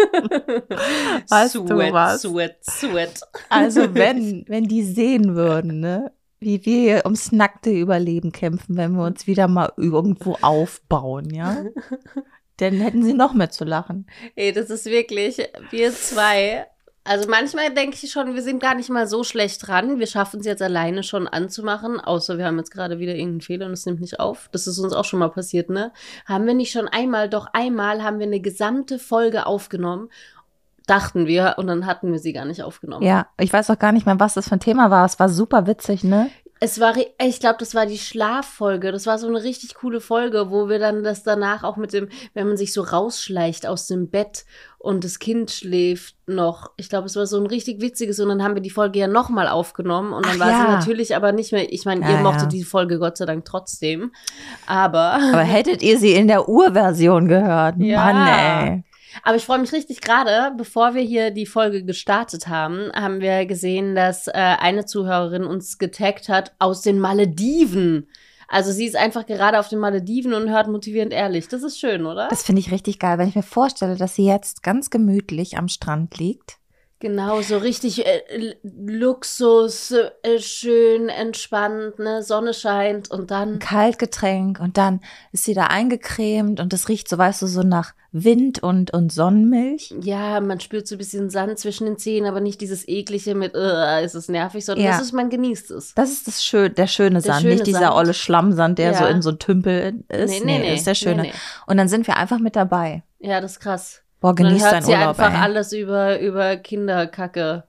Weißt du was? Sweat. Also wenn die sehen würden, ne, wie wir ums nackte Überleben kämpfen, wenn wir uns wieder mal irgendwo aufbauen, ja, dann hätten sie noch mehr zu lachen. Ey, das ist wirklich, wir zwei. Also manchmal denke ich schon, wir sind gar nicht mal so schlecht dran. Wir schaffen es jetzt alleine schon anzumachen, außer wir haben jetzt gerade wieder irgendeinen Fehler und es nimmt nicht auf. Das ist uns auch schon mal passiert, ne? Haben wir nicht schon einmal haben wir eine gesamte Folge aufgenommen, dachten wir, und dann hatten wir sie gar nicht aufgenommen. Ja, ich weiß auch gar nicht mehr, was das für ein Thema war. Es war super witzig, ne? Ich glaube, das war die Schlaffolge. Das war so eine richtig coole Folge, wo wir dann das danach auch mit dem, wenn man sich so rausschleicht aus dem Bett und das Kind schläft noch. Ich glaube, es war so ein richtig witziges, und dann haben wir die Folge ja nochmal aufgenommen und dann war sie natürlich aber nicht mehr, ich meine, ihr mochtet die Folge Gott sei Dank trotzdem, aber hättet ihr sie in der Urversion gehört? Ja. Mann, ey. Aber ich freue mich richtig gerade, bevor wir hier die Folge gestartet haben wir gesehen, dass eine Zuhörerin uns getaggt hat aus den Malediven. Also sie ist einfach gerade auf den Malediven und hört motivierend ehrlich. Das ist schön, oder? Das finde ich richtig geil, wenn ich mir vorstelle, dass sie jetzt ganz gemütlich am Strand liegt. Genau, so richtig Luxus, schön entspannt, ne, Sonne scheint und dann Ein Kaltgetränk und dann ist sie da eingecremt und das riecht so, weißt du, so nach Wind und Sonnenmilch. Ja, man spürt so ein bisschen Sand zwischen den Zähnen, aber nicht dieses eklige mit, ist es nervig, sondern das ist, man genießt es. Das ist der schöne Sand, schöne nicht dieser Sand. olle Schlammsand, der so in so Tümpel ist. Nee, ist der schöne. Nee. Und dann sind wir einfach mit dabei. Ja, das ist krass. Boah, genieß deinen sie Urlaub, einfach ey. alles über Kinderkacke.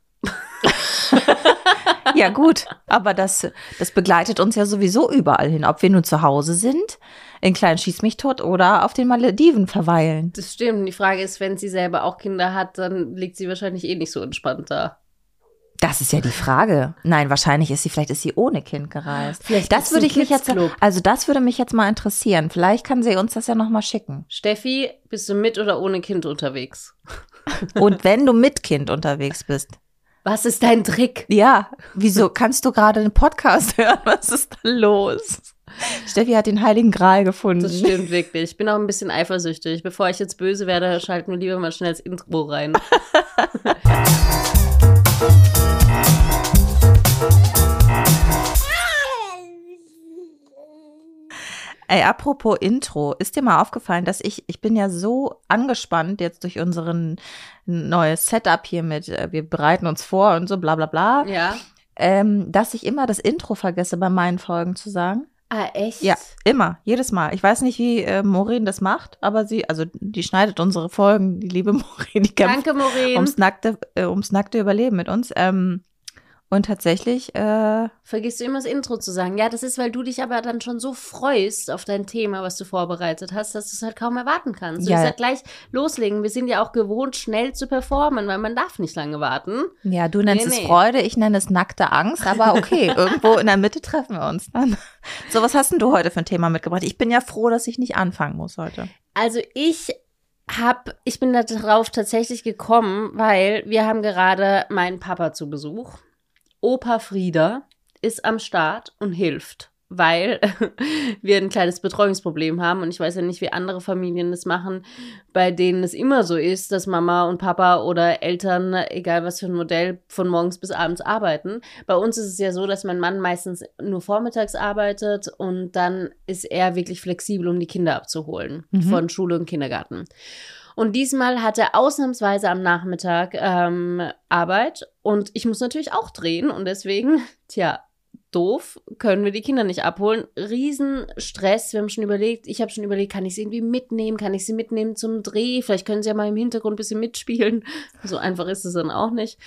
Ja gut, aber das begleitet uns ja sowieso überall hin, ob wir nun zu Hause sind, in kleinen Schieß mich tot oder auf den Malediven verweilen. Das stimmt. Und die Frage ist, wenn sie selber auch Kinder hat, dann liegt sie wahrscheinlich eh nicht so entspannt da. Das ist ja die Frage. Nein, vielleicht ist sie ohne Kind gereist. Vielleicht Das würde ich mich jetzt, Kids-Club. also das würde mich jetzt mal interessieren. Vielleicht kann sie uns das ja noch mal schicken. Steffi, bist du mit oder ohne Kind unterwegs? Und wenn du mit Kind unterwegs bist. Was ist dein Trick? Ja, wieso kannst du gerade einen Podcast hören? Was ist da los? Steffi hat den Heiligen Gral gefunden. Das stimmt wirklich. Ich bin auch ein bisschen eifersüchtig. Bevor ich jetzt böse werde, schalten wir lieber mal schnell das Intro rein. Ey, apropos Intro, ist dir mal aufgefallen, dass ich bin ja so angespannt jetzt durch unseren neues Setup hier mit, wir bereiten uns vor und so bla bla bla, Ja. dass ich immer das Intro vergesse bei meinen Folgen zu sagen. Ah, echt? Ja, immer, jedes Mal. Ich weiß nicht, wie Maureen das macht, aber die schneidet unsere Folgen, die liebe Maureen, die kämpft Danke, Maureen. ums nackte Überleben mit uns. Und tatsächlich Vergisst du immer das Intro zu sagen. Ja, das ist, weil du dich aber dann schon so freust auf dein Thema, was du vorbereitet hast, dass du es halt kaum erwarten kannst. Du Ja. musst halt gleich loslegen. Wir sind ja auch gewohnt, schnell zu performen, weil man darf nicht lange warten. Ja, du nennst es Freude, ich nenne es nackte Angst, aber okay, irgendwo in der Mitte treffen wir uns dann. So, was hast denn du heute für ein Thema mitgebracht? Ich bin ja froh, dass ich nicht anfangen muss heute. Also ich bin darauf tatsächlich gekommen, weil wir haben gerade meinen Papa zu Besuch. Opa Frieder ist am Start und hilft, weil wir ein kleines Betreuungsproblem haben. Und ich weiß ja nicht, wie andere Familien das machen, bei denen es immer so ist, dass Mama und Papa oder Eltern, egal was für ein Modell, von morgens bis abends arbeiten. Bei uns ist es ja so, dass mein Mann meistens nur vormittags arbeitet und dann ist er wirklich flexibel, um die Kinder abzuholen von Schule und Kindergarten. Und diesmal hat er ausnahmsweise am Nachmittag Arbeit und ich muss natürlich auch drehen und deswegen, doof, können wir die Kinder nicht abholen. Riesenstress, ich habe schon überlegt, kann ich sie irgendwie mitnehmen, kann ich sie mitnehmen zum Dreh, vielleicht können sie ja mal im Hintergrund ein bisschen mitspielen. So einfach ist es dann auch nicht.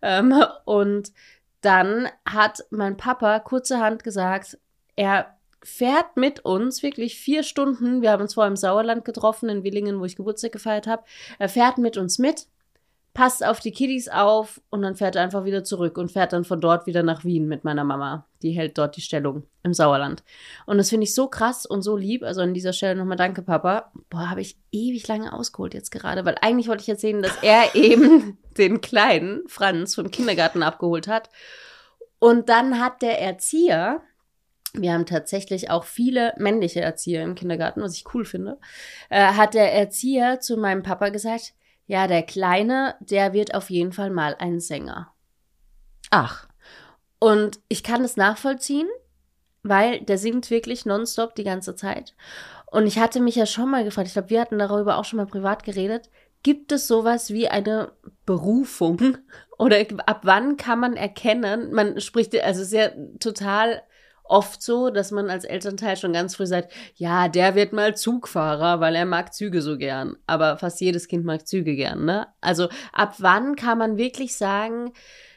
Und dann hat mein Papa kurzerhand gesagt, er fährt mit uns wirklich 4 Stunden, wir haben uns vorher im Sauerland getroffen, in Willingen, wo ich Geburtstag gefeiert habe, er fährt mit uns mit, passt auf die Kiddies auf und dann fährt er einfach wieder zurück und fährt dann von dort wieder nach Wien mit meiner Mama. Die hält dort die Stellung im Sauerland. Und das finde ich so krass und so lieb, also an dieser Stelle nochmal danke, Papa. Boah, habe ich ewig lange ausgeholt jetzt gerade, weil eigentlich wollte ich erzählen, dass er eben den kleinen Franz vom Kindergarten abgeholt hat und dann hat der Erzieher, wir haben tatsächlich auch viele männliche Erzieher im Kindergarten, was ich cool finde, hat der Erzieher zu meinem Papa gesagt, Ja, der Kleine, der wird auf jeden Fall mal ein Sänger. Ach. Und ich kann es nachvollziehen, weil der singt wirklich nonstop die ganze Zeit. Und ich hatte mich ja schon mal gefragt, ich glaube, wir hatten darüber auch schon mal privat geredet, gibt es sowas wie eine Berufung? Oder ab wann kann man erkennen, man spricht, also es ist ja total oft so, dass man als Elternteil schon ganz früh sagt, ja, der wird mal Zugfahrer, weil er mag Züge so gern. Aber fast jedes Kind mag Züge gern, ne? Also ab wann kann man wirklich sagen,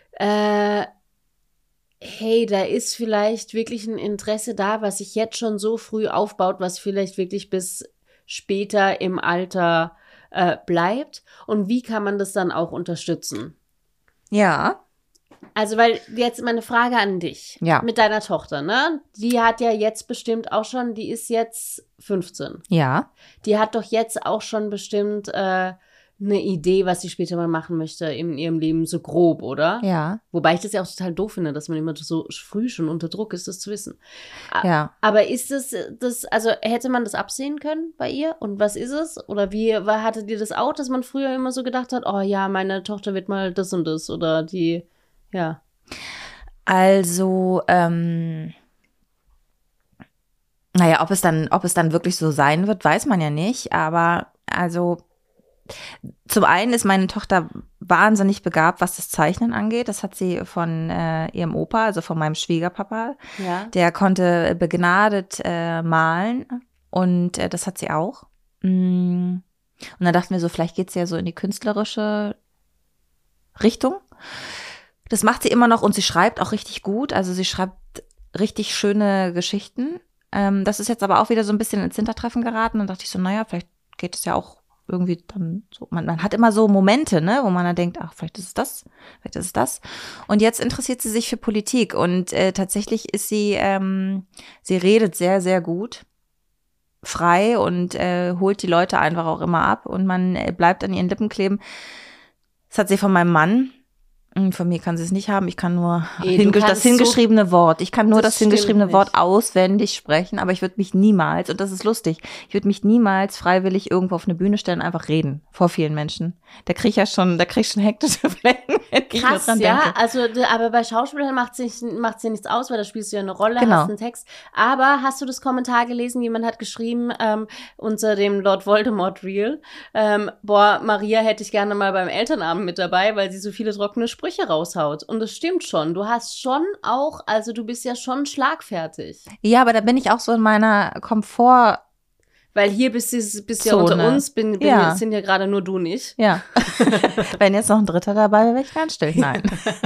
hey, da ist vielleicht wirklich ein Interesse da, was sich jetzt schon so früh aufbaut, was vielleicht wirklich bis später im Alter bleibt, und wie kann man das dann auch unterstützen? Ja. Also, weil jetzt meine Frage an dich mit deiner Tochter, ne? Die hat ja jetzt bestimmt auch schon, die ist jetzt 15. Ja. Die hat doch jetzt auch schon bestimmt eine Idee, was sie später mal machen möchte in ihrem Leben, so grob, oder? Ja. Wobei ich das ja auch total doof finde, dass man immer so früh schon unter Druck ist, das zu wissen. Ja. Aber ist das, also hätte man das absehen können bei ihr? Und was ist es? Oder hattet ihr das auch, dass man früher immer so gedacht hat, oh ja, meine Tochter wird mal das und das, oder die, ja. Also, naja, ob es dann wirklich so sein wird, weiß man ja nicht. Aber also zum einen ist meine Tochter wahnsinnig begabt, was das Zeichnen angeht. Das hat sie von ihrem Opa, also von meinem Schwiegerpapa. Ja. Der konnte begnadet malen, und das hat sie auch. Und dann dachten wir so, vielleicht geht sie ja so in die künstlerische Richtung. Das macht sie immer noch, und sie schreibt auch richtig gut. Also sie schreibt richtig schöne Geschichten. Das ist jetzt aber auch wieder so ein bisschen ins Hintertreffen geraten. Dann dachte ich so, naja, vielleicht geht es ja auch irgendwie dann so. Man hat immer so Momente, ne, wo man dann denkt, ach, vielleicht ist es das, vielleicht ist es das. Und jetzt interessiert sie sich für Politik, und tatsächlich ist sie redet sehr, sehr gut, frei, und holt die Leute einfach auch immer ab, und man bleibt an ihren Lippen kleben. Das hat sie von meinem Mann. Von mir kann sie es nicht haben. Ich kann nur das hingeschriebene Wort. Ich kann nur das hingeschriebene Wort auswendig sprechen, aber ich würde mich niemals, und das ist lustig, ich würde mich niemals freiwillig irgendwo auf eine Bühne stellen und einfach reden vor vielen Menschen. Da krieg ich schon hektische Flecken, wenn ich nur dran denke. Also, aber bei Schauspielern macht sie nichts aus, weil da spielst du ja eine Rolle, Genau. Hast einen Text. Aber hast du das Kommentar gelesen? Jemand hat geschrieben, unter dem Lord Voldemort Reel, boah, Maria hätte ich gerne mal beim Elternabend mit dabei, weil sie so viele trockene Sprüche raushaut. Und das stimmt schon. Du hast schon auch, also du bist ja schon schlagfertig. Ja, aber da bin ich auch so in meiner Komfort. Weil hier bist ja unter uns, sind ja gerade nur du und ich. Ja. Wenn jetzt noch ein Dritter dabei wäre, wäre ich ganz still. Nein.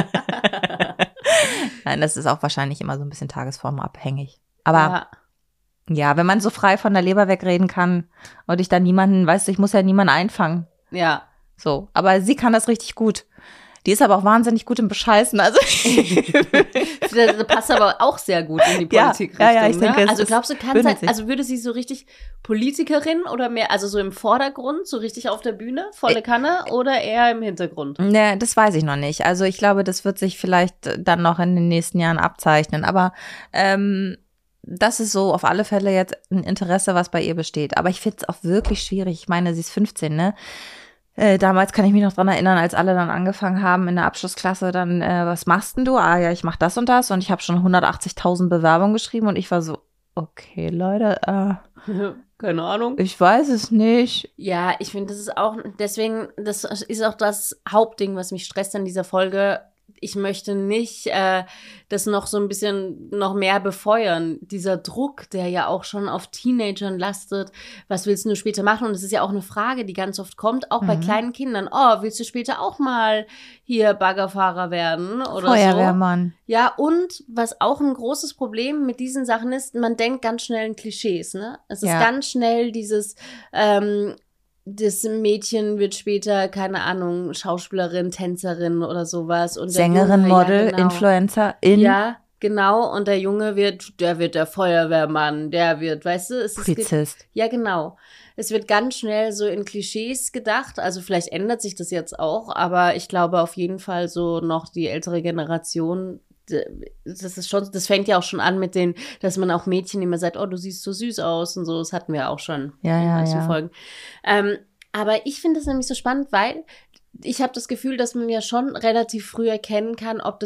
Nein, das ist auch wahrscheinlich immer so ein bisschen tagesformabhängig. Aber ja, wenn man so frei von der Leber wegreden kann und ich dann niemanden, weißt du, ich muss ja niemanden einfangen. Ja. So, aber sie kann das richtig gut. Die ist aber auch wahnsinnig gut im Bescheißen. Also das passt aber auch sehr gut in die Politikrichtung. Ja, ich denke, also glaubst du, würde sie so richtig Politikerin oder mehr, also so im Vordergrund, so richtig auf der Bühne, volle Kanne, oder eher im Hintergrund? Ne, das weiß ich noch nicht. Also ich glaube, das wird sich vielleicht dann noch in den nächsten Jahren abzeichnen. Aber das ist so auf alle Fälle jetzt ein Interesse, was bei ihr besteht. Aber ich finde es auch wirklich schwierig. Ich meine, sie ist 15, ne? Damals kann ich mich noch dran erinnern, als alle dann angefangen haben in der Abschlussklasse, dann, was machst denn du? Ah ja, ich mach das und das, und ich habe schon 180.000 Bewerbungen geschrieben, und ich war so, okay, Leute, keine Ahnung. Ich weiß es nicht. Ja, ich finde, das ist auch, deswegen, das ist auch das Hauptding, was mich stresst an dieser Folge. Ich möchte nicht das noch so ein bisschen noch mehr befeuern. Dieser Druck, der ja auch schon auf Teenagern lastet. Was willst du später machen? Und das ist ja auch eine Frage, die ganz oft kommt, auch bei kleinen Kindern. Oh, willst du später auch mal hier Baggerfahrer werden oder Feuerwehrmann. So? Ja, und was auch ein großes Problem mit diesen Sachen ist, man denkt ganz schnell in Klischees, ne? Es ist ganz schnell dieses das Mädchen wird später, keine Ahnung, Schauspielerin, Tänzerin oder sowas. Und Sängerin, Junge, Model, Influencerin. Ja, genau. Und der Junge wird der Feuerwehrmann, der wird, weißt du? Polizist. Ja, genau. Es wird ganz schnell so in Klischees gedacht. Also vielleicht ändert sich das jetzt auch, aber ich glaube auf jeden Fall so noch die ältere Generation, das fängt ja auch schon an mit dass man auch Mädchen immer sagt, oh, du siehst so süß aus und so. Das hatten wir auch schon in manchen Folgen. Aber ich finde das nämlich so spannend, weil ich habe das Gefühl, dass man ja schon relativ früh erkennen kann, ob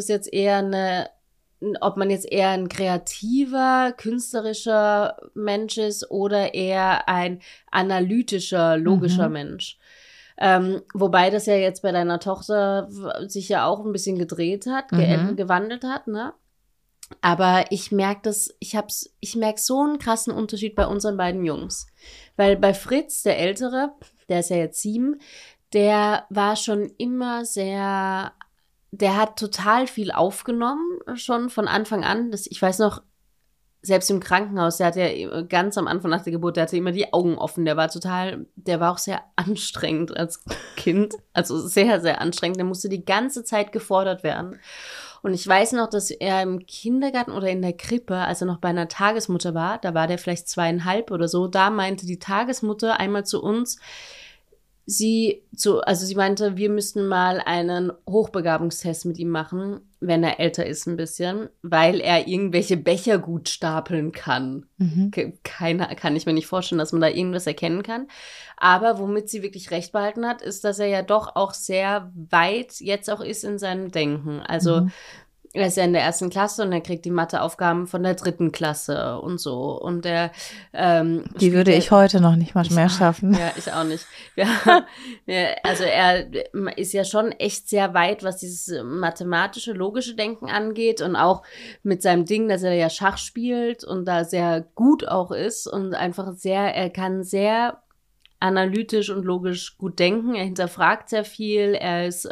man jetzt eher ein kreativer, künstlerischer Mensch ist oder eher ein analytischer, logischer Mensch. Wobei das ja jetzt bei deiner Tochter sich ja auch ein bisschen gedreht hat, gewandelt hat, ne? Aber ich merke ich merke so einen krassen Unterschied bei unseren beiden Jungs. Weil bei Fritz, der Ältere, der ist ja jetzt 7, der war schon immer der hat total viel aufgenommen, schon von Anfang an. Ich weiß noch, selbst im Krankenhaus, der hat ja ganz am Anfang nach der Geburt, der hatte immer die Augen offen. Der war auch sehr anstrengend als Kind. Also sehr, sehr anstrengend. Der musste die ganze Zeit gefordert werden. Und ich weiß noch, dass er im Kindergarten oder in der Krippe, als er noch bei einer Tagesmutter war, da war der vielleicht 2,5 oder so, da meinte die Tagesmutter einmal zu uns, sie meinte, wir müssten mal einen Hochbegabungstest mit ihm machen, wenn er älter ist ein bisschen, weil er irgendwelche Becher gut stapeln kann. Kann ich mir nicht vorstellen, dass man da irgendwas erkennen kann. Aber womit sie wirklich recht behalten hat, ist, dass er ja doch auch sehr weit jetzt auch ist in seinem Denken. Also er ist ja in der 1. Klasse und er kriegt die Matheaufgaben von der 3. Klasse und so. Und die würde ich heute noch nicht mal mehr schaffen. Ja, ich auch nicht. Ja, also er ist ja schon echt sehr weit, was dieses mathematische, logische Denken angeht und auch mit seinem Ding, dass er ja Schach spielt und da sehr gut auch ist und einfach er kann sehr analytisch und logisch gut denken. Er hinterfragt sehr viel. Er ist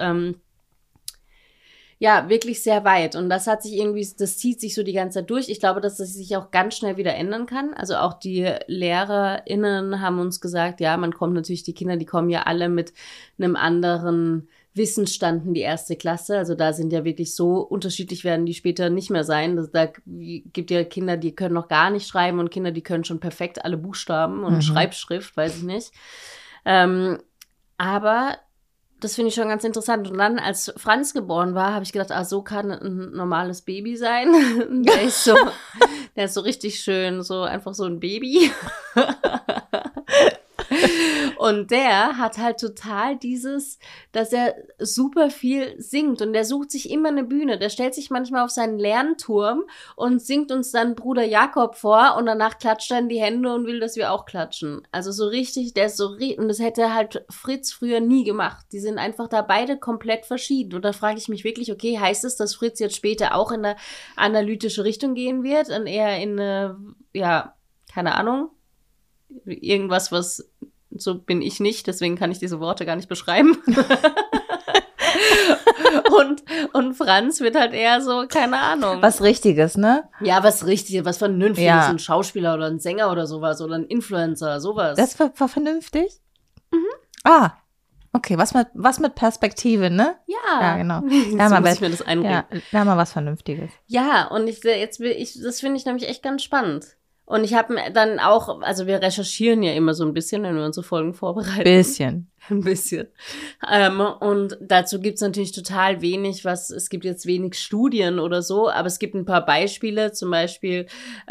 ja, wirklich sehr weit. Und das zieht sich so die ganze Zeit durch. Ich glaube, dass das sich auch ganz schnell wieder ändern kann. Also auch die LehrerInnen haben uns gesagt, ja, die Kinder, die kommen ja alle mit einem anderen Wissensstand in die 1. Klasse. Also da sind ja wirklich so unterschiedlich, werden die später nicht mehr sein. Da gibt ja Kinder, die können noch gar nicht schreiben und Kinder, die können schon perfekt alle Buchstaben und Schreibschrift, weiß ich nicht. Aber das finde ich schon ganz interessant. Und dann, als Franz geboren war, habe ich gedacht, so kann ein normales Baby sein. Der ist so richtig schön, so einfach so ein Baby. Und der hat halt total dass er super viel singt und der sucht sich immer eine Bühne. Der stellt sich manchmal auf seinen Lernturm und singt uns dann Bruder Jakob vor und danach klatscht er in die Hände und will, dass wir auch klatschen. Also so richtig, und das hätte halt Fritz früher nie gemacht. Die sind einfach da beide komplett verschieden. Und da frage ich mich wirklich, okay, heißt es, dass Fritz jetzt später auch in eine analytische Richtung gehen wird und eher in eine, ja, keine Ahnung, irgendwas, so bin ich nicht, deswegen kann ich diese Worte gar nicht beschreiben. und Franz wird halt eher so, keine Ahnung. Was Richtiges, ne? Ja, was Richtiges, was Vernünftiges, ja. Ein Schauspieler oder ein Sänger oder sowas oder ein Influencer, sowas. Das war vernünftig? Okay, was mit Perspektive, ne? Ja. Ja, genau. So muss ich mir das einreden. Ja, mal was Vernünftiges. Ja, und das finde ich nämlich echt ganz spannend. Und ich habe dann auch, also wir recherchieren ja immer so ein bisschen, wenn wir unsere Folgen vorbereiten. Ein bisschen. Und dazu gibt's natürlich total wenig, es gibt jetzt wenig Studien oder so, aber es gibt ein paar Beispiele, zum Beispiel,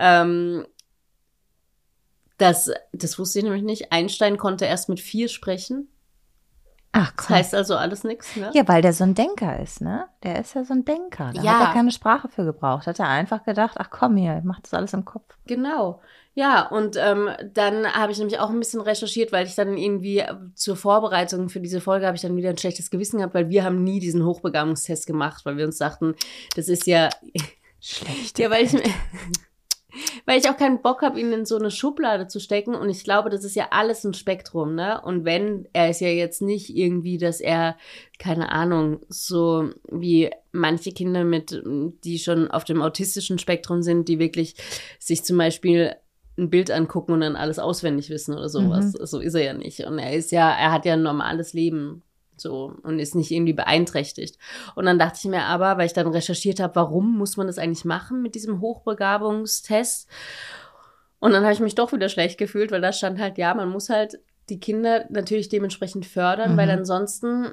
das wusste ich nämlich nicht, Einstein konnte erst mit 4 sprechen. Ach, komm. Das heißt also alles nichts, ne? Ja, weil der so ein Denker ist, ne? Der ist ja so ein Denker. Da hat er keine Sprache für gebraucht. Hat er einfach gedacht, ach komm hier, mach das alles im Kopf. Genau. Ja, und dann habe ich nämlich auch ein bisschen recherchiert, weil ich dann irgendwie zur Vorbereitung für diese Folge habe ich dann wieder ein schlechtes Gewissen gehabt, weil wir haben nie diesen Hochbegabungstest gemacht, weil wir uns dachten, das ist ja schlecht. Ja, weil ich auch keinen Bock habe, ihn in so eine Schublade zu stecken. Und ich glaube, das ist ja alles ein Spektrum, ne? Und er ist ja jetzt nicht irgendwie, dass er, keine Ahnung, so wie manche Kinder die schon auf dem autistischen Spektrum sind, die wirklich sich zum Beispiel ein Bild angucken und dann alles auswendig wissen oder sowas. So ist er ja nicht. Und er hat ja ein normales Leben. So, und ist nicht irgendwie beeinträchtigt. Und dann dachte ich mir aber, weil ich dann recherchiert habe, warum muss man das eigentlich machen mit diesem Hochbegabungstest? Und dann habe ich mich doch wieder schlecht gefühlt, weil da stand halt, ja, man muss halt die Kinder natürlich dementsprechend fördern, weil ansonsten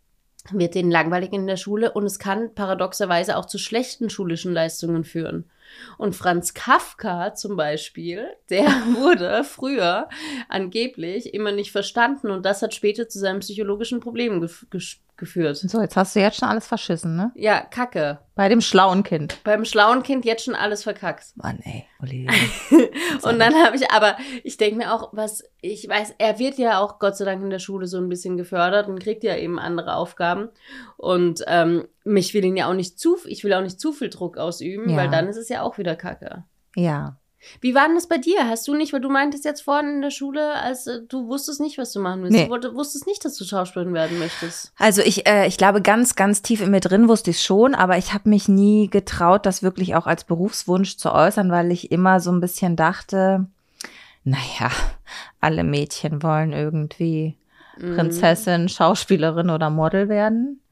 wird denen langweilig in der Schule und es kann paradoxerweise auch zu schlechten schulischen Leistungen führen. Und Franz Kafka zum Beispiel, der wurde früher angeblich immer nicht verstanden und das hat später zu seinen psychologischen Problemen geführt. So, jetzt hast du jetzt schon alles verschissen, ne? Ja, Kacke. Bei dem schlauen Kind. Beim schlauen Kind jetzt schon alles verkackt. Mann, ey, Olivia. Und dann ich denke mir auch, ich weiß, er wird ja auch Gott sei Dank in der Schule so ein bisschen gefördert und kriegt ja eben andere Aufgaben. Und ich will auch nicht zu viel Druck ausüben, weil dann ist es ja auch wieder Kacke. Ja. Wie war denn das bei dir? Hast du nicht, weil du meintest jetzt vorhin in der Schule, als du wusstest nicht, was du machen willst. Nee. Du wusstest nicht, dass du Schauspielerin werden möchtest. Also ich glaube, ganz, ganz tief in mir drin wusste ich es schon, aber ich habe mich nie getraut, das wirklich auch als Berufswunsch zu äußern, weil ich immer so ein bisschen dachte, naja, alle Mädchen wollen irgendwie Prinzessin, Schauspielerin oder Model werden.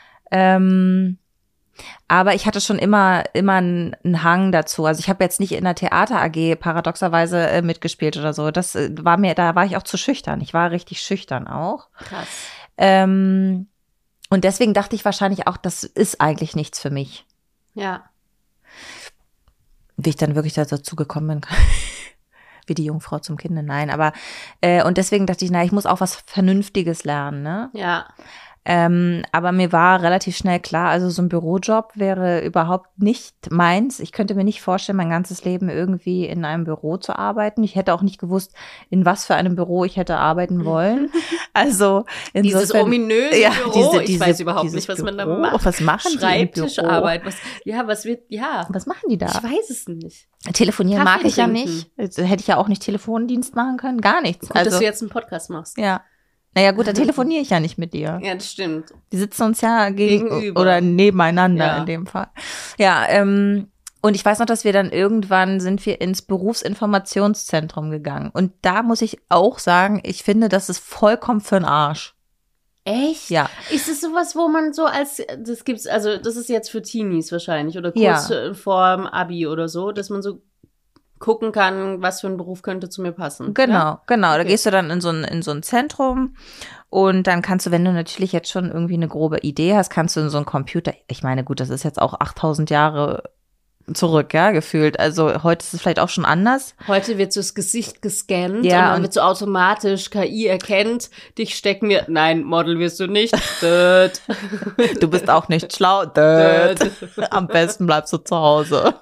Aber ich hatte schon immer einen Hang dazu. Also ich habe jetzt nicht in der Theater AG paradoxerweise mitgespielt oder so. Da war ich auch zu schüchtern. Ich war richtig schüchtern auch. Krass. Und deswegen dachte ich wahrscheinlich auch, das ist eigentlich nichts für mich. Ja. Wie ich dann wirklich dazu gekommen bin, wie die Jungfrau zum Kinde. Nein, aber und deswegen dachte ich, ich muss auch was Vernünftiges lernen, ne? Ja. Aber mir war relativ schnell klar, also so ein Bürojob wäre überhaupt nicht meins. Ich könnte mir nicht vorstellen, mein ganzes Leben irgendwie in einem Büro zu arbeiten. Ich hätte auch nicht gewusst, in was für einem Büro ich hätte arbeiten wollen. Also insofern, dieses ominöse Büro, ich weiß überhaupt nicht, was Büro, man da macht. Was machen Schreibtischarbeit, was machen die da? Ich weiß es nicht. Telefonieren mag ich ja nicht. Also, hätte ich ja auch nicht Telefondienst machen können, gar nichts. Gut, dass du jetzt einen Podcast machst. Ja. Naja gut, da telefoniere ich ja nicht mit dir. Ja, das stimmt. Die sitzen uns ja gegenüber oder nebeneinander in dem Fall. Ja, und ich weiß noch, dass wir dann sind wir ins Berufsinformationszentrum gegangen. Und da muss ich auch sagen, ich finde, das ist vollkommen für den Arsch. Echt? Ja. Ist es sowas, wo man so das ist jetzt für Teenies wahrscheinlich oder kurz vorm Abi oder so, dass man so gucken kann, was für ein Beruf könnte zu mir passen. Genau. Da gehst du dann in so ein Zentrum und dann kannst du, wenn du natürlich jetzt schon irgendwie eine grobe Idee hast, kannst du in so einen Computer, ich meine, gut, das ist jetzt auch 8000 Jahre zurück, ja, gefühlt. Also heute ist es vielleicht auch schon anders. Heute wird so das Gesicht gescannt und ja, dann wird so automatisch KI erkennt, dich stecken wir, nein, Model wirst du nicht. Du bist auch nicht schlau. Am besten bleibst du zu Hause.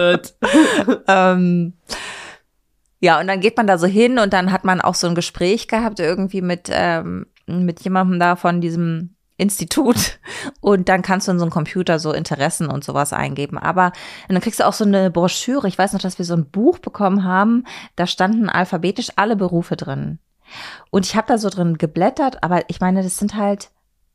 Ja, und dann geht man da so hin und dann hat man auch so ein Gespräch gehabt irgendwie mit jemandem da von diesem Institut und dann kannst du in so einen Computer so Interessen und sowas eingeben. Aber und dann kriegst du auch so eine Broschüre. Ich weiß noch, dass wir so ein Buch bekommen haben, da standen alphabetisch alle Berufe drin. Und ich habe da so drin geblättert, aber ich meine, das sind halt,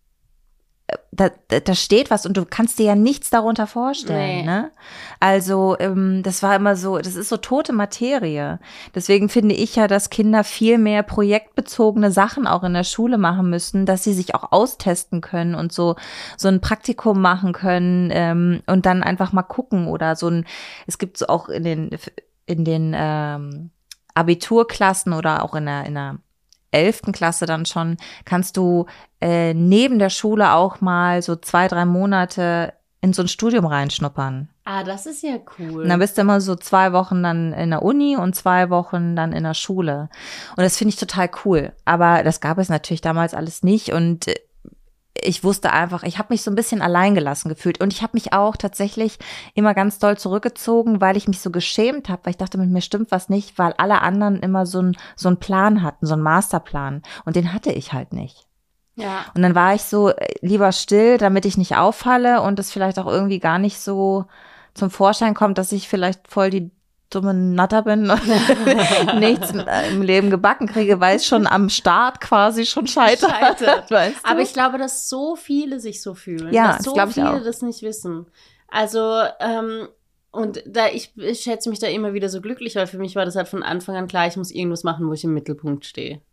da steht was und du kannst dir ja nichts darunter vorstellen, ne? Also das war immer so, das ist so tote Materie. Deswegen finde ich ja, dass Kinder viel mehr projektbezogene Sachen auch in der Schule machen müssen, dass sie sich auch austesten können und so ein Praktikum machen können und dann einfach mal gucken oder es gibt so auch in den Abiturklassen oder auch in der 11. Klasse dann schon, kannst du neben der Schule auch mal so 2-3 Monate in so ein Studium reinschnuppern. Ah, das ist ja cool. Und dann bist du immer so 2 Wochen dann in der Uni und 2 Wochen dann in der Schule. Und das finde ich total cool. Aber das gab es natürlich damals alles nicht und ich wusste einfach, ich habe mich so ein bisschen alleingelassen gefühlt und ich habe mich auch tatsächlich immer ganz doll zurückgezogen, weil ich mich so geschämt habe, weil ich dachte, mit mir stimmt was nicht, weil alle anderen immer so einen Plan hatten, so einen Masterplan und den hatte ich halt nicht. Ja. Und dann war ich so lieber still, damit ich nicht auffalle und es vielleicht auch irgendwie gar nicht so zum Vorschein kommt, dass ich vielleicht voll die dumme Natter bin und nichts im Leben gebacken kriege, weil es schon am Start quasi schon scheitert. Weißt du? Aber ich glaube, dass so viele sich so fühlen. Ja, dass so das viele ich auch. Das nicht wissen. Also, und ich schätze mich da immer wieder so glücklich, weil für mich war das halt von Anfang an klar, ich muss irgendwas machen, wo ich im Mittelpunkt stehe.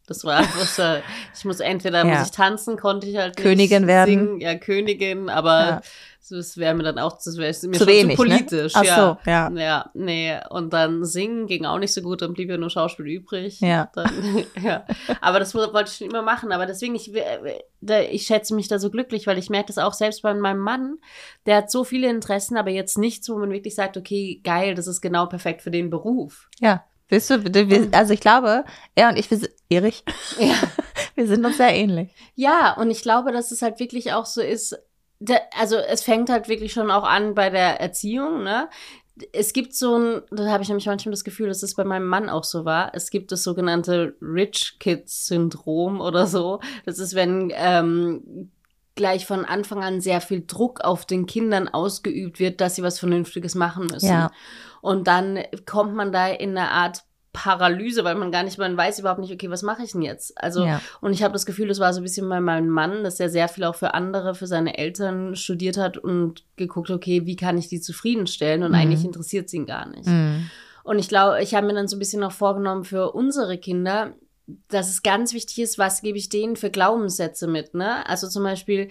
Das war einfach, ich muss ich tanzen, konnte ich halt nicht. Königin werden. Singen, ja, Königin, aber das wäre mir dann auch, das wäre mir zu schon wenig, zu politisch. Ne? Ach so, ja. Ja, nee. Und dann singen ging auch nicht so gut, dann blieb ja nur Schauspiel übrig. Ja. Dann, ja. Aber das wollte ich schon immer machen. Aber deswegen, ich schätze mich da so glücklich, weil ich merke das auch selbst bei meinem Mann. Der hat so viele Interessen, aber jetzt nichts, wo man wirklich sagt, okay, geil, das ist genau perfekt für den Beruf. Ja. Siehst du, also ich glaube, er und ich, Erich, wir sind uns sehr ähnlich. Ja, und ich glaube, dass es halt wirklich auch so ist, also es fängt halt wirklich schon auch an bei der Erziehung, ne? Es gibt da habe ich nämlich manchmal das Gefühl, dass es bei meinem Mann auch so war, es gibt das sogenannte Rich Kids Syndrom oder so. Das ist, wenn gleich von Anfang an sehr viel Druck auf den Kindern ausgeübt wird, dass sie was Vernünftiges machen müssen. Ja. Und dann kommt man da in eine Art Paralyse, weil man weiß überhaupt nicht, okay, was mache ich denn jetzt? Also, und ich habe das Gefühl, das war so ein bisschen bei meinem Mann, dass er sehr viel auch für andere, für seine Eltern studiert hat und geguckt, okay, wie kann ich die zufriedenstellen? Und eigentlich interessiert es ihn gar nicht. Und ich glaube, ich habe mir dann so ein bisschen noch vorgenommen für unsere Kinder, dass es ganz wichtig ist, was gebe ich denen für Glaubenssätze mit, ne? Also zum Beispiel,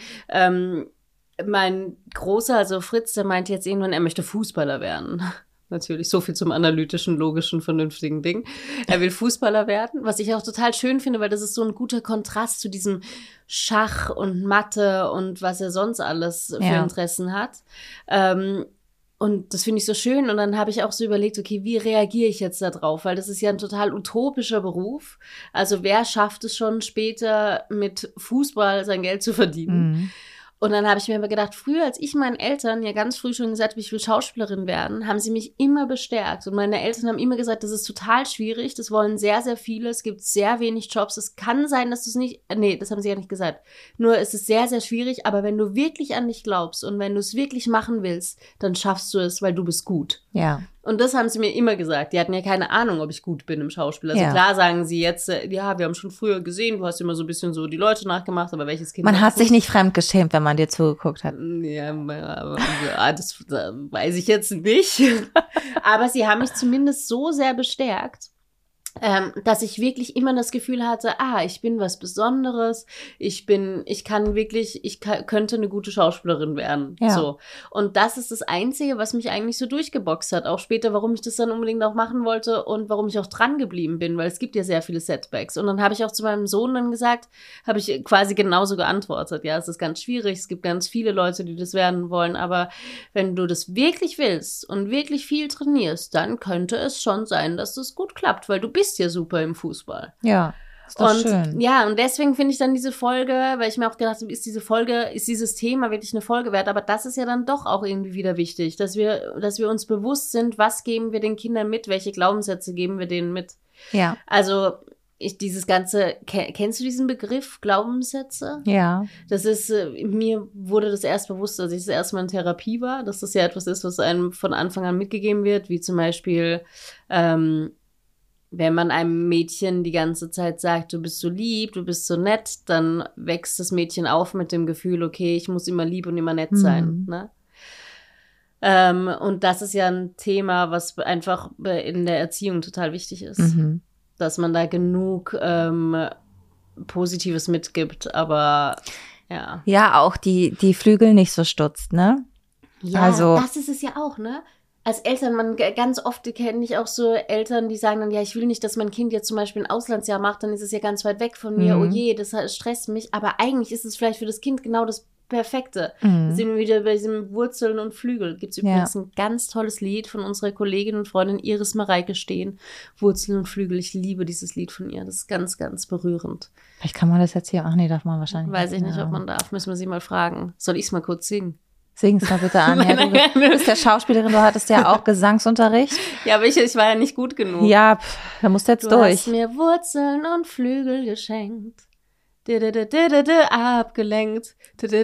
mein Großer, also Fritz, der meinte jetzt irgendwann, er möchte Fußballer werden. Natürlich, so viel zum analytischen, logischen, vernünftigen Ding. Er will Fußballer werden, was ich auch total schön finde, weil das ist so ein guter Kontrast zu diesem Schach und Mathe und was er sonst alles für Interessen hat. Und das finde ich so schön. Und dann habe ich auch so überlegt, okay, wie reagiere ich jetzt da drauf? Weil das ist ja ein total utopischer Beruf. Also wer schafft es schon später mit Fußball sein Geld zu verdienen? Und dann habe ich mir aber gedacht, früher, als ich meinen Eltern ja ganz früh schon gesagt habe, ich will Schauspielerin werden, haben sie mich immer bestärkt. Und meine Eltern haben immer gesagt, das ist total schwierig, das wollen sehr, sehr viele, es gibt sehr wenig Jobs. Es kann sein, dass du es nicht, nee, das haben sie ja nicht gesagt. Nur es ist sehr, sehr schwierig, aber wenn du wirklich an dich glaubst und wenn du es wirklich machen willst, dann schaffst du es, weil du bist gut. Ja. Und das haben sie mir immer gesagt. Die hatten ja keine Ahnung, ob ich gut bin im Schauspiel. Also klar sagen sie jetzt, ja, wir haben schon früher gesehen, du hast immer so ein bisschen so die Leute nachgemacht, aber welches Kind... Man hat sich nicht fremdgeschämt, wenn man dir zugeguckt hat. Ja, das weiß ich jetzt nicht. Aber sie haben mich zumindest so sehr bestärkt, dass ich wirklich immer das Gefühl hatte, ich bin was Besonderes, könnte eine gute Schauspielerin werden. Ja. So. Und das ist das Einzige, was mich eigentlich so durchgeboxt hat. Auch später, warum ich das dann unbedingt auch machen wollte und warum ich auch dran geblieben bin, weil es gibt ja sehr viele Setbacks. Und dann habe ich auch zu meinem Sohn dann gesagt, habe ich quasi genauso geantwortet. Ja, es ist ganz schwierig, es gibt ganz viele Leute, die das werden wollen, aber wenn du das wirklich willst und wirklich viel trainierst, dann könnte es schon sein, dass das gut klappt, weil du bist ja super im Fußball. Ja, ist doch schön. Ja, und deswegen finde ich dann diese Folge, weil ich mir auch gedacht habe, ist dieses Thema wirklich eine Folge wert? Aber das ist ja dann doch auch irgendwie wieder wichtig, dass wir uns bewusst sind, was geben wir den Kindern mit, welche Glaubenssätze geben wir denen mit. Ja. Also dieses ganze, kennst du diesen Begriff Glaubenssätze? Ja. Das ist, mir wurde das erst bewusst, als ich das erste Mal in Therapie war, dass das ja etwas ist, was einem von Anfang an mitgegeben wird, wie zum Beispiel, wenn man einem Mädchen die ganze Zeit sagt, du bist so lieb, du bist so nett, dann wächst das Mädchen auf mit dem Gefühl, okay, ich muss immer lieb und immer nett sein. Ne? Und das ist ja ein Thema, was einfach in der Erziehung total wichtig ist. Dass man da genug Positives mitgibt, aber ja. Ja, auch die Flügel nicht so stutzt, ne? Ja, also, das ist es ja auch, ne? Als Eltern, ganz oft kenne ich auch so Eltern, die sagen dann, ja, ich will nicht, dass mein Kind jetzt zum Beispiel ein Auslandsjahr macht, dann ist es ja ganz weit weg von mir, oh je, das stresst mich. Aber eigentlich ist es vielleicht für das Kind genau das Perfekte. Sind wir wieder bei diesem Wurzeln und Flügel. Gibt es übrigens ein ganz tolles Lied von unserer Kollegin und Freundin Iris Mareike Steen. Wurzeln und Flügel. Ich liebe dieses Lied von ihr. Das ist ganz, ganz berührend. Vielleicht kann man das jetzt hier. Ach nee, darf man wahrscheinlich nicht. Weiß ich nicht, ob man darf. Müssen wir sie mal fragen. Soll ich es mal kurz singen? Sing es mal bitte an. Ja, du bist ja Schauspielerin, du hattest ja auch Gesangsunterricht. Ja, aber ich war ja nicht gut genug. Ja, da musst du jetzt durch. Du hast mir Wurzeln und Flügel geschenkt. Abgelenkt.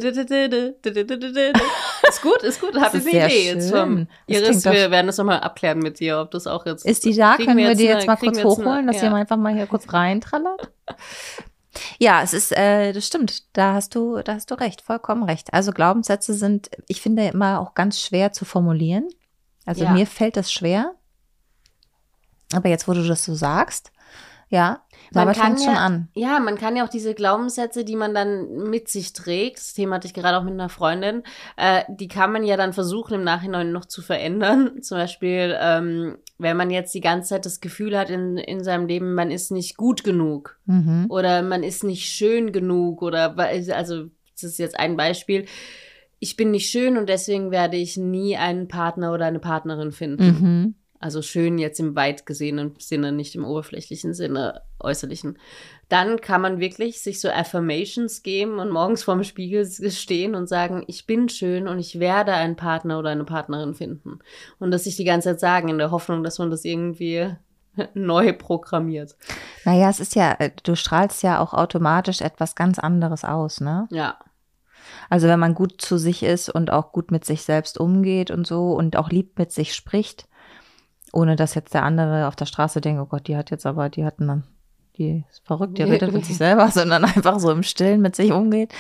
Ist gut. Habt ihr eine Idee jetzt vom Iris? Wir werden das nochmal abklären mit dir, ob das auch jetzt. Ist die da? Können wir die jetzt mal kurz hochholen, dass ihr einfach mal hier kurz reintrallert? Ja, es ist, das stimmt. Da hast du recht, vollkommen recht. Also Glaubenssätze sind, ich finde, immer auch ganz schwer zu formulieren. Also mir fällt das schwer. Aber jetzt, wo du das so sagst, ja. Damit fängt es schon an. Ja, man kann ja auch diese Glaubenssätze, die man dann mit sich trägt, das Thema hatte ich gerade auch mit einer Freundin, die kann man ja dann versuchen, im Nachhinein noch zu verändern. Zum Beispiel, wenn man jetzt die ganze Zeit das Gefühl hat in seinem Leben, man ist nicht gut genug oder man ist nicht schön genug oder, also das ist jetzt ein Beispiel, ich bin nicht schön und deswegen werde ich nie einen Partner oder eine Partnerin finden. Also schön jetzt im weit gesehenen Sinne, nicht im oberflächlichen Sinne, äußerlichen. Dann kann man wirklich sich so Affirmations geben und morgens vorm Spiegel stehen und sagen, ich bin schön und ich werde einen Partner oder eine Partnerin finden. Und das sich die ganze Zeit sagen, in der Hoffnung, dass man das irgendwie neu programmiert. Naja, es ist ja, du strahlst ja auch automatisch etwas ganz anderes aus, ne? Ja. Also wenn man gut zu sich ist und auch gut mit sich selbst umgeht und so und auch lieb mit sich spricht, ohne dass jetzt der andere auf der Straße denkt, oh Gott, die ist verrückt, die redet mit sich selber, sondern einfach so im Stillen mit sich umgeht,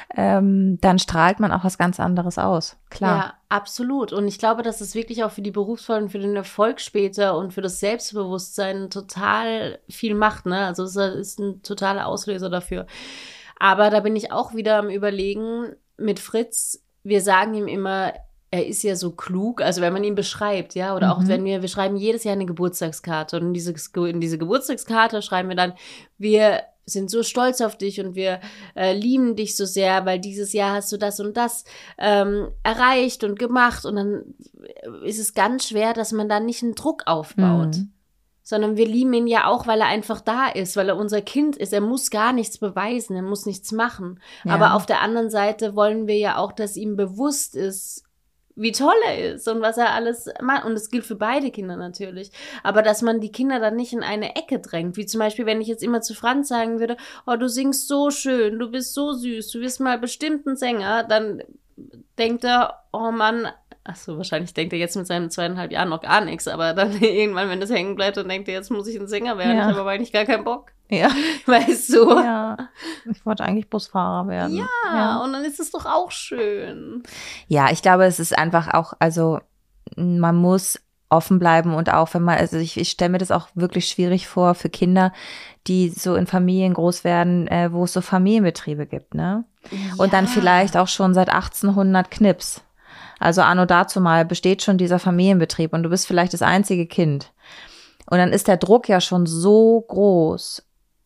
dann strahlt man auch was ganz anderes aus, klar. Ja, absolut. Und ich glaube, dass es wirklich auch für die Berufswahl und für den Erfolg später und für das Selbstbewusstsein total viel macht, ne? Also es ist ein totaler Auslöser dafür. Aber da bin ich auch wieder am Überlegen mit Fritz, wir sagen ihm immer, er ist ja so klug, also wenn man ihn beschreibt, ja, oder auch wenn wir schreiben jedes Jahr eine Geburtstagskarte und in diese Geburtstagskarte schreiben wir dann, wir sind so stolz auf dich und wir lieben dich so sehr, weil dieses Jahr hast du das und das erreicht und gemacht und dann ist es ganz schwer, dass man da nicht einen Druck aufbaut. Sondern wir lieben ihn ja auch, weil er einfach da ist, weil er unser Kind ist. Er muss gar nichts beweisen, er muss nichts machen. Ja. Aber auf der anderen Seite wollen wir ja auch, dass ihm bewusst ist, wie toll er ist und was er alles macht. Und das gilt für beide Kinder natürlich. Aber dass man die Kinder dann nicht in eine Ecke drängt. Wie zum Beispiel, wenn ich jetzt immer zu Franz sagen würde, oh, du singst so schön, du bist so süß, du wirst mal bestimmt ein Sänger. Dann denkt er, oh Mann, achso, wahrscheinlich denkt er jetzt mit seinen 2,5 Jahren noch gar nichts. Aber dann irgendwann, wenn das hängen bleibt, dann denkt er, jetzt muss ich ein Sänger werden. Ja. Ich habe aber eigentlich gar keinen Bock. Ja. Weißt du? Ja. Ich wollte eigentlich Busfahrer werden. Ja, und dann ist es doch auch schön. Ja, ich glaube, es ist einfach auch, also man muss offen bleiben und auch wenn man, also ich stelle mir das auch wirklich schwierig vor für Kinder, die so in Familien groß werden, wo es so Familienbetriebe gibt, ne? Ja. Und dann vielleicht auch schon seit 1800 Knips. Also anno dazumal besteht schon dieser Familienbetrieb und du bist vielleicht das einzige Kind. Und dann ist der Druck ja schon so groß,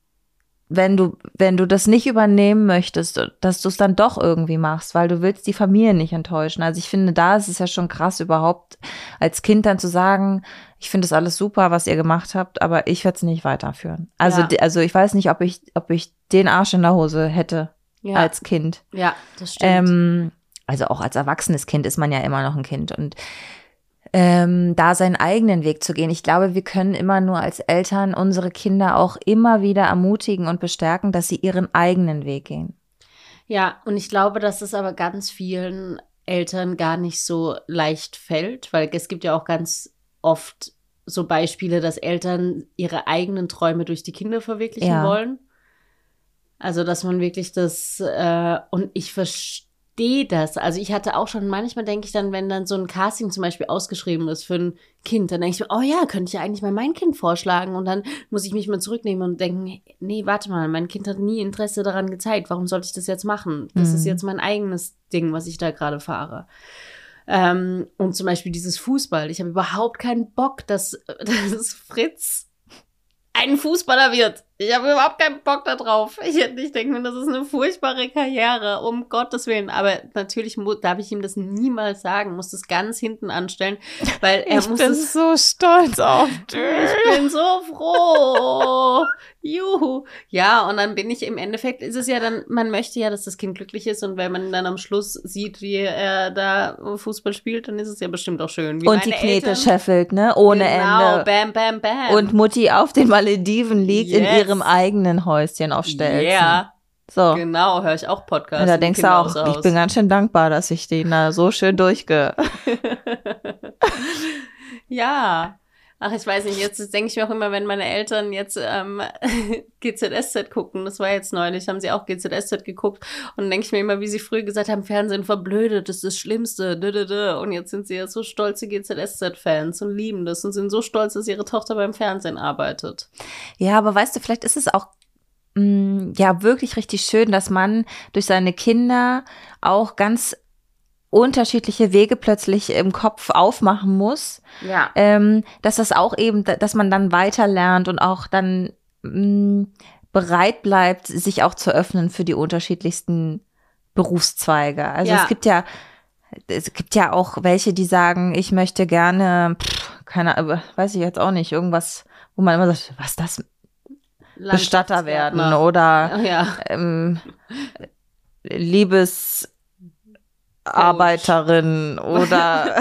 wenn du das nicht übernehmen möchtest, dass du es dann doch irgendwie machst, weil du willst die Familie nicht enttäuschen. Also ich finde, da ist es ja schon krass überhaupt als Kind dann zu sagen, ich finde das alles super, was ihr gemacht habt, aber ich werde es nicht weiterführen. Also, ja. Also ich weiß nicht, ob ich den Arsch in der Hose hätte als Kind. Ja, das stimmt. Also auch als erwachsenes Kind ist man ja immer noch ein Kind und da seinen eigenen Weg zu gehen. Ich glaube, wir können immer nur als Eltern unsere Kinder auch immer wieder ermutigen und bestärken, dass sie ihren eigenen Weg gehen. Ja, und ich glaube, dass es aber ganz vielen Eltern gar nicht so leicht fällt, weil es gibt ja auch ganz oft so Beispiele, dass Eltern ihre eigenen Träume durch die Kinder verwirklichen wollen. Also, dass man wirklich das, und ich verstehe das. Also ich hatte auch schon, manchmal denke ich dann, wenn dann so ein Casting zum Beispiel ausgeschrieben ist für ein Kind, dann denke ich mir, oh ja, könnte ich ja eigentlich mal mein Kind vorschlagen und dann muss ich mich mal zurücknehmen und denken, nee, warte mal, mein Kind hat nie Interesse daran gezeigt, warum sollte ich das jetzt machen? Das ist jetzt mein eigenes Ding, was ich da gerade fahre. Und zum Beispiel dieses Fußball, ich habe überhaupt keinen Bock, dass Fritz ein Fußballer wird. Ich habe überhaupt keinen Bock da drauf. Ich denke mir, das ist eine furchtbare Karriere, um Gottes Willen. Aber natürlich darf ich ihm das niemals sagen, muss das ganz hinten anstellen, weil er muss es. Ich bin so stolz auf dich. Ich bin so froh. Juhu. Ja, und dann bin ich im Endeffekt, ist es ja dann, man möchte ja, dass das Kind glücklich ist und wenn man dann am Schluss sieht, wie er da Fußball spielt, dann ist es ja bestimmt auch schön. Wie und die Knete scheffelt, ne? Ohne Ende. Bam, bam, bam. Und Mutti auf den Malediven liegt in ihrem eigenen Häuschen auf Stelzen. Ja, so. Genau, höre ich auch Podcasts. Und da denkst du auch, ich bin ganz schön dankbar, dass ich den da so schön Ja, Ach, ich weiß nicht, jetzt denke ich mir auch immer, wenn meine Eltern jetzt GZSZ gucken, das war jetzt neulich, haben sie auch GZSZ geguckt und dann denke ich mir immer, wie sie früher gesagt haben, Fernsehen verblödet, das ist das Schlimmste, und jetzt sind sie ja so stolze GZSZ-Fans und lieben das und sind so stolz, dass ihre Tochter beim Fernsehen arbeitet. Ja, aber weißt du, vielleicht ist es auch ja wirklich richtig schön, dass man durch seine Kinder auch ganz unterschiedliche Wege plötzlich im Kopf aufmachen muss. Ja. Dass das auch eben, dass man dann weiter lernt und auch dann bereit bleibt, sich auch zu öffnen für die unterschiedlichsten Berufszweige. Also Ja. es gibt ja auch welche, die sagen, ich möchte gerne, weiß ich jetzt auch nicht, irgendwas, wo man immer sagt, was das? Bestatter werden oder ja. Liebesarbeiterin oder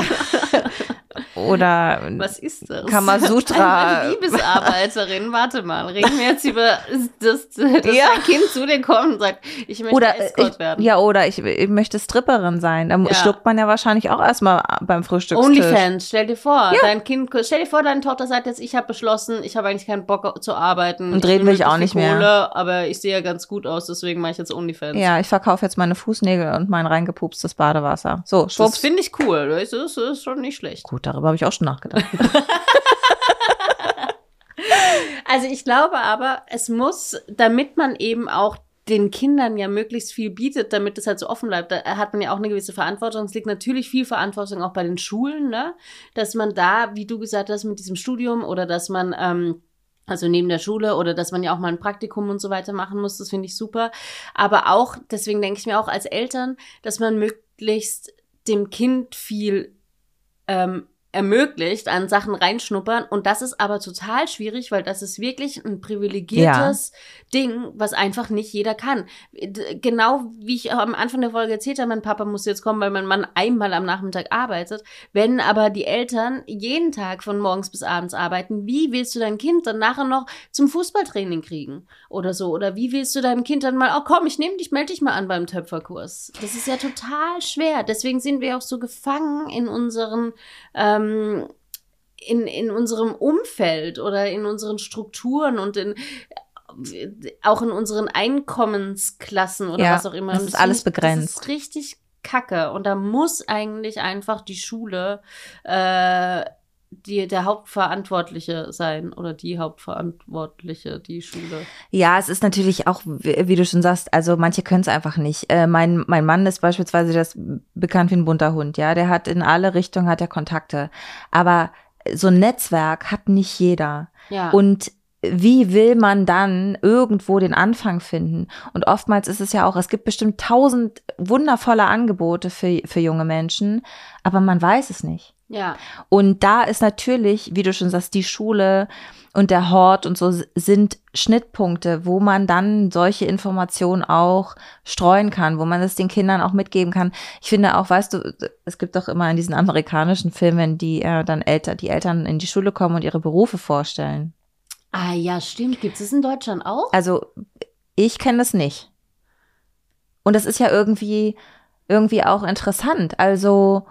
was ist das? Kamasutra. Eine Liebesarbeiterin, warte mal, reden wir jetzt über dass ein Kind zu dir kommt und sagt, ich möchte Escort werden. Ja, oder ich möchte Stripperin sein. Da schluckt man ja wahrscheinlich auch erstmal beim Frühstückstisch. OnlyFans, stell dir vor, deine Tochter sagt jetzt, ich habe beschlossen, ich habe eigentlich keinen Bock zu arbeiten. Und reden will ich auch nicht mehr. Aber ich sehe ja ganz gut aus, deswegen mache ich jetzt OnlyFans. Ja, ich verkaufe jetzt meine Fußnägel und mein reingepupstes Badewasser. So, schwupps. Das finde ich cool, das ist schon nicht schlecht. Gut, darüber habe ich auch schon nachgedacht. Also ich glaube aber, es muss, damit man eben auch den Kindern ja möglichst viel bietet, damit es halt so offen bleibt, da hat man ja auch eine gewisse Verantwortung. Es liegt natürlich viel Verantwortung auch bei den Schulen, ne? Dass man da, wie du gesagt hast, mit diesem Studium oder dass man also neben der Schule oder dass man ja auch mal ein Praktikum und so weiter machen muss, das finde ich super. Aber auch, deswegen denke ich mir auch als Eltern, dass man möglichst dem Kind viel ermöglicht, an Sachen reinschnuppern. Und das ist aber total schwierig, weil das ist wirklich ein privilegiertes Ding, was einfach nicht jeder kann. Genau wie ich am Anfang der Folge erzählt habe, mein Papa muss jetzt kommen, weil mein Mann einmal am Nachmittag arbeitet. Wenn aber die Eltern jeden Tag von morgens bis abends arbeiten, wie willst du dein Kind dann nachher noch zum Fußballtraining kriegen? Oder so. Oder wie willst du deinem Kind dann mal, oh komm, melde dich mal an beim Töpferkurs. Das ist ja total schwer. Deswegen sind wir auch so gefangen in unseren in unserem Umfeld oder in unseren Strukturen und auch in unseren Einkommensklassen oder was auch immer. Das ist alles begrenzt. Das ist richtig kacke. Und da muss eigentlich einfach die Schule der Hauptverantwortliche sein oder die Hauptverantwortliche, die Schule. Ja, es ist natürlich auch, wie du schon sagst, also manche können es einfach nicht. Mein Mann ist beispielsweise bekannt wie ein bunter Hund, ja, der hat in alle Richtungen hat er Kontakte, aber so ein Netzwerk hat nicht jeder. Ja. Und wie will man dann irgendwo den Anfang finden? Und oftmals ist es ja auch, es gibt bestimmt 1000 wundervolle Angebote für junge Menschen, aber man weiß es nicht. Ja. Und da ist natürlich, wie du schon sagst, die Schule und der Hort und so sind Schnittpunkte, wo man dann solche Informationen auch streuen kann, wo man es den Kindern auch mitgeben kann. Ich finde auch, weißt du, es gibt doch immer in diesen amerikanischen Filmen, die die Eltern in die Schule kommen und ihre Berufe vorstellen. Ah ja, stimmt. Gibt es in Deutschland auch? Also ich kenne das nicht. Und das ist ja irgendwie auch interessant. Also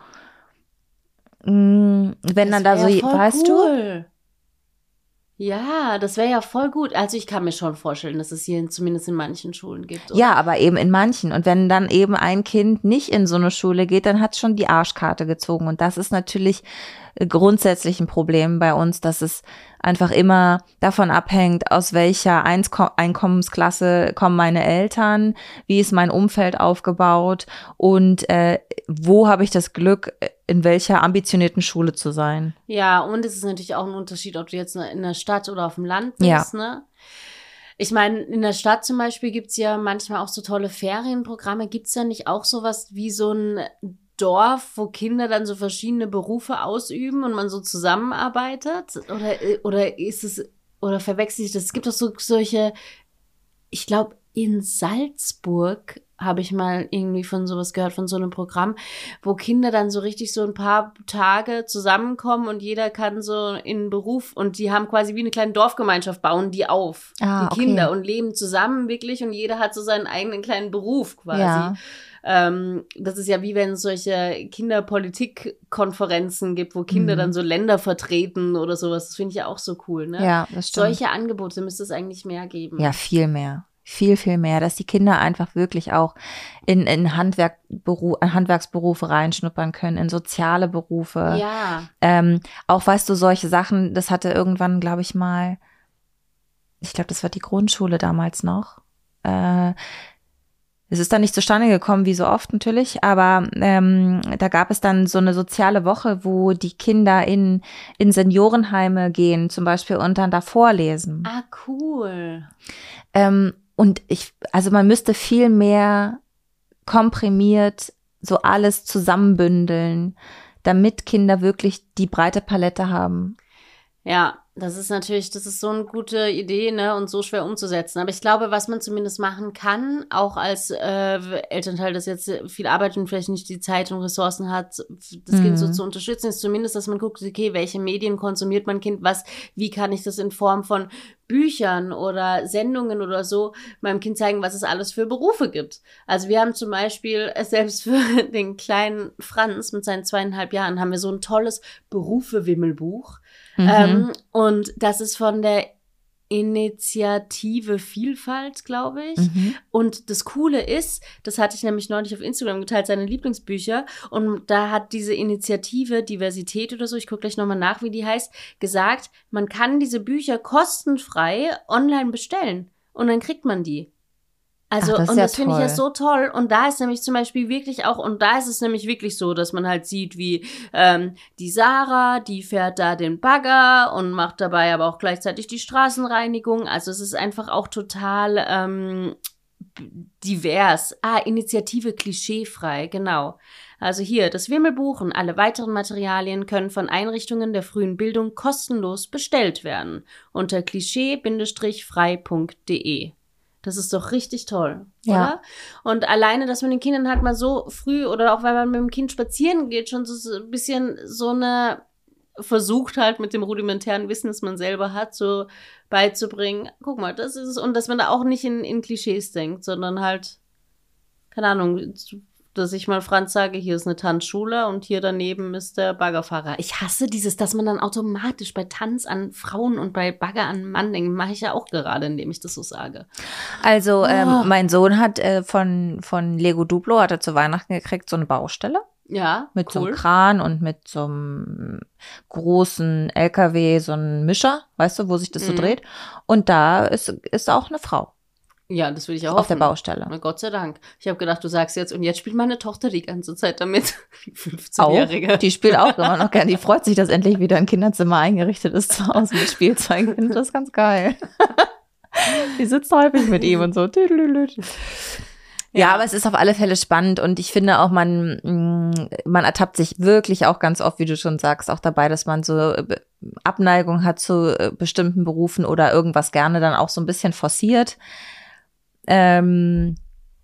wenn dann da so, weißt du? Ja, das wäre ja voll gut. Also ich kann mir schon vorstellen, dass es hier zumindest in manchen Schulen gibt. Oder? Ja, aber eben in manchen. Und wenn dann eben ein Kind nicht in so eine Schule geht, dann hat es schon die Arschkarte gezogen. Und das ist natürlich grundsätzlich ein Problem bei uns, dass es einfach immer davon abhängt, aus welcher Einkommensklasse kommen meine Eltern, wie ist mein Umfeld aufgebaut und wo habe ich das Glück, in welcher ambitionierten Schule zu sein. Ja, und es ist natürlich auch ein Unterschied, ob du jetzt in der Stadt oder auf dem Land bist, ne? Ich meine, in der Stadt zum Beispiel gibt's ja manchmal auch so tolle Ferienprogramme. Gibt's da nicht auch sowas wie so ein Dorf, wo Kinder dann so verschiedene Berufe ausüben und man so zusammenarbeitet? Oder ist es, oder verwechsel ich das? Es gibt doch solche, ich glaube, in Salzburg habe ich mal irgendwie von sowas gehört, von so einem Programm, wo Kinder dann so richtig so ein paar Tage zusammenkommen und jeder kann so in einen Beruf und die haben quasi wie eine kleine Dorfgemeinschaft, bauen die auf, die Kinder und leben zusammen wirklich und jeder hat so seinen eigenen kleinen Beruf quasi. Ja. Das ist ja wie wenn es solche Kinderpolitikkonferenzen gibt, wo Kinder dann so Länder vertreten oder sowas. Das finde ich ja auch so cool, ne? Ja, das stimmt. Solche Angebote müsste es eigentlich mehr geben. Ja, viel mehr. Viel, viel mehr, dass die Kinder einfach wirklich auch in Handwerksberufe reinschnuppern können, in soziale Berufe. Ja. Auch, weißt du, solche Sachen, das hatte irgendwann, glaube ich mal, ich glaube, das war die Grundschule damals noch. Es ist dann nicht zustande gekommen, wie so oft natürlich, aber da gab es dann so eine soziale Woche, wo die Kinder in Seniorenheime gehen, zum Beispiel, und dann da vorlesen. Ah, cool. Und also man müsste viel mehr komprimiert so alles zusammenbündeln, damit Kinder wirklich die breite Palette haben. Ja, das ist so eine gute Idee, ne, und so schwer umzusetzen. Aber ich glaube, was man zumindest machen kann, auch als Elternteil, das jetzt viel arbeitet und vielleicht nicht die Zeit und Ressourcen hat, das Kind so zu unterstützen, ist zumindest, dass man guckt, okay, welche Medien konsumiert mein Kind, wie kann ich das in Form von Büchern oder Sendungen oder so meinem Kind zeigen, was es alles für Berufe gibt. Also wir haben zum Beispiel, selbst für den kleinen Franz mit seinen 2,5 Jahren, haben wir so ein tolles Berufe-Wimmelbuch. Und das ist von der Initiative Vielfalt, glaube ich. Und das Coole ist, das hatte ich nämlich neulich auf Instagram geteilt, seine Lieblingsbücher. Und da hat diese Initiative Diversität oder so, ich gucke gleich nochmal nach, wie die heißt, gesagt, man kann diese Bücher kostenfrei online bestellen. Und dann kriegt man die. Also, das und ja das finde ich ja toll. so toll. Und da ist nämlich zum Beispiel wirklich auch, und da ist es nämlich wirklich so, dass man halt sieht, wie die Sarah, die fährt da den Bagger und macht dabei aber auch gleichzeitig die Straßenreinigung. Also es ist einfach auch total divers. Initiative klischeefrei, genau. Also hier, das Wimmelbuch und alle weiteren Materialien können von Einrichtungen der frühen Bildung kostenlos bestellt werden. Unter klischee-frei.de. Das ist doch richtig toll, oder? Ja. Und alleine, dass man den Kindern halt mal so früh oder auch wenn man mit dem Kind spazieren geht, schon so ein bisschen so eine versucht halt mit dem rudimentären Wissen, das man selber hat, so beizubringen. Guck mal, das ist es. Und dass man da auch nicht in Klischees denkt, sondern halt, keine Ahnung, dass ich mal Franz sage, hier ist eine Tanzschule und hier daneben ist der Baggerfahrer. Ich hasse dieses, dass man dann automatisch bei Tanz an Frauen und bei Bagger an Mann denkt. Mache ich ja auch gerade, indem ich das so sage. Also mein Sohn hat von Lego Duplo, hat er zu Weihnachten gekriegt, so eine Baustelle. Ja, Mit cool. so einem Kran und mit so einem großen LKW, so ein Mischer, weißt du, wo sich das so dreht. Und da ist auch eine Frau. Ja, das will ich auch auf der Baustelle. Na Gott sei Dank. Ich habe gedacht, du sagst jetzt, und jetzt spielt meine Tochter die ganze Zeit damit. Die Auch, 15-Jährige. die spielt auch immer noch gern. Die freut sich, dass endlich wieder ein Kinderzimmer eingerichtet ist zu Hause mit Spielzeugen. Ich finde das ganz geil. Die sitzt häufig mit ihm und so. Ja, aber es ist auf alle Fälle spannend und ich finde auch, man ertappt sich wirklich auch ganz oft, wie du schon sagst, auch dabei, dass man so Abneigung hat zu bestimmten Berufen oder irgendwas gerne dann auch so ein bisschen forciert. Und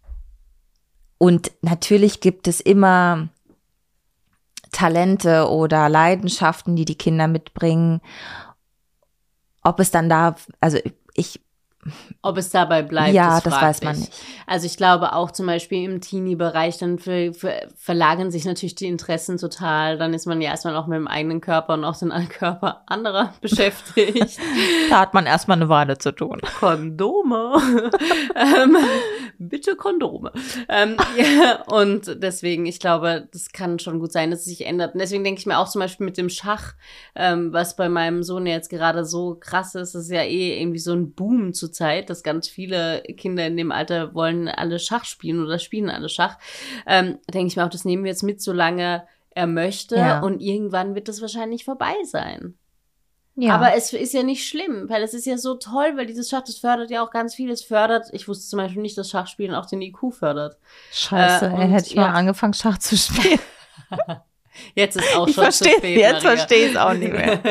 natürlich gibt es immer Talente oder Leidenschaften, die Kinder mitbringen. Ob es dann da, also ob es dabei bleibt, ja, das weiß man nicht. Also ich glaube auch zum Beispiel im Teenie-Bereich, dann verlagern sich natürlich die Interessen total. Dann ist man ja erstmal auch mit dem eigenen Körper und auch den Körper anderer beschäftigt. Da hat man erstmal eine Weile zu tun. Kondome. Bitte Kondome. Ja, und deswegen, ich glaube, das kann schon gut sein, dass es sich ändert. Und deswegen denke ich mir auch zum Beispiel mit dem Schach, was bei meinem Sohn jetzt gerade so krass ist, ist ja irgendwie so ein Boom zurzeit, dass ganz viele Kinder in dem Alter wollen alle Schach spielen oder spielen alle Schach. Denke ich mir auch, das nehmen wir jetzt mit, solange er möchte. Ja. Und irgendwann wird das wahrscheinlich vorbei sein. Ja. Aber es ist ja nicht schlimm, weil es ist ja so toll, weil dieses Schach, das fördert ja auch ganz viel. Es fördert, ich wusste zum Beispiel nicht, dass Schachspielen auch den IQ fördert. Scheiße, hätte ich mal angefangen, Schach zu spielen. Jetzt ist auch schon zu spät, jetzt verstehe ich es auch nicht mehr.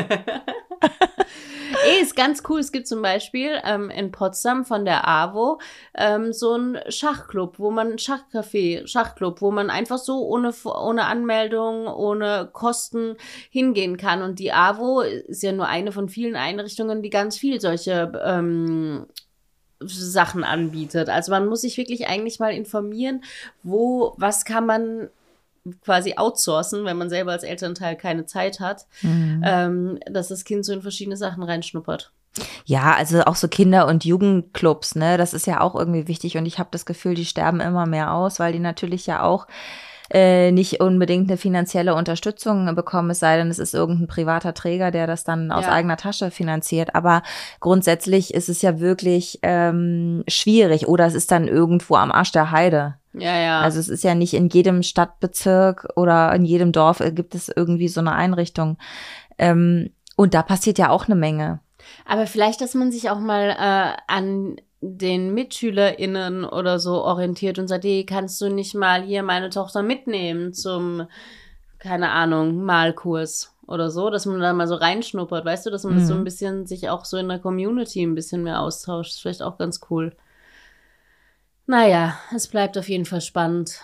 Ist ganz cool. Es gibt zum Beispiel in Potsdam von der AWO so einen Schachclub, wo man Schachclub, wo man einfach so ohne Anmeldung, ohne Kosten hingehen kann. Und die AWO ist ja nur eine von vielen Einrichtungen, die ganz viel solche Sachen anbietet. Also man muss sich wirklich eigentlich mal informieren, was kann man quasi outsourcen, wenn man selber als Elternteil keine Zeit hat, dass das Kind so in verschiedene Sachen reinschnuppert. Ja, also auch so Kinder- und Jugendclubs, ne, das ist ja auch irgendwie wichtig und ich habe das Gefühl, die sterben immer mehr aus, weil die natürlich ja auch nicht unbedingt eine finanzielle Unterstützung bekommen, es sei denn, es ist irgendein privater Träger, der das dann aus eigener Tasche finanziert. Aber grundsätzlich ist es ja wirklich schwierig oder es ist dann irgendwo am Arsch der Heide. Ja. Also es ist ja nicht in jedem Stadtbezirk oder in jedem Dorf gibt es irgendwie so eine Einrichtung. Und da passiert ja auch eine Menge. Aber vielleicht, dass man sich auch mal an den MitschülerInnen oder so orientiert und sagt, hey, kannst du nicht mal hier meine Tochter mitnehmen zum, keine Ahnung, Malkurs oder so, dass man da mal so reinschnuppert, weißt du, dass man das so ein bisschen sich auch so in der Community ein bisschen mehr austauscht. Ist vielleicht auch ganz cool. Naja, es bleibt auf jeden Fall spannend.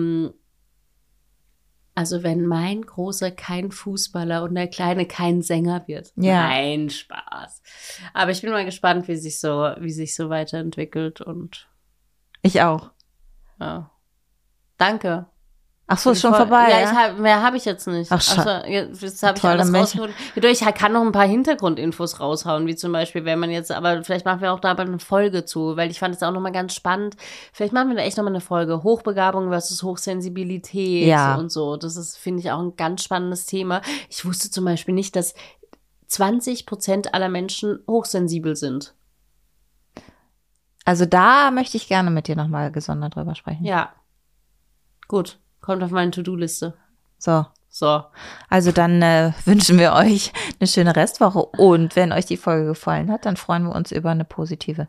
Also wenn mein Großer kein Fußballer und der Kleine kein Sänger wird. Ja. Nein, Spaß. Aber ich bin mal gespannt, wie sich so weiterentwickelt und Ich auch. ja. Danke. Ach so, ist schon vorbei, ja? Mehr habe ich jetzt nicht. Ach, jetzt habe ich alles rausgeholt. Ich kann noch ein paar Hintergrundinfos raushauen, wie zum Beispiel, wenn man jetzt, aber vielleicht machen wir auch da eine Folge zu, weil ich fand es auch nochmal ganz spannend. Vielleicht machen wir da echt nochmal eine Folge. Hochbegabung versus Hochsensibilität und so. Das ist, finde ich, auch ein ganz spannendes Thema. Ich wusste zum Beispiel nicht, dass 20% aller Menschen hochsensibel sind. Also da möchte ich gerne mit dir nochmal gesondert drüber sprechen. Ja. Gut. Kommt auf meine To-Do-Liste. So. So. Also dann wünschen wir euch eine schöne Restwoche. Und wenn euch die Folge gefallen hat, dann freuen wir uns über eine positive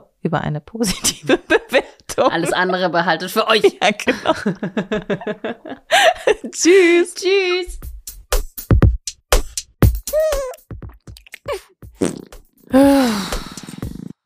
Bewertung. Alles andere behaltet für euch. Ja, genau. Tschüss. Tschüss.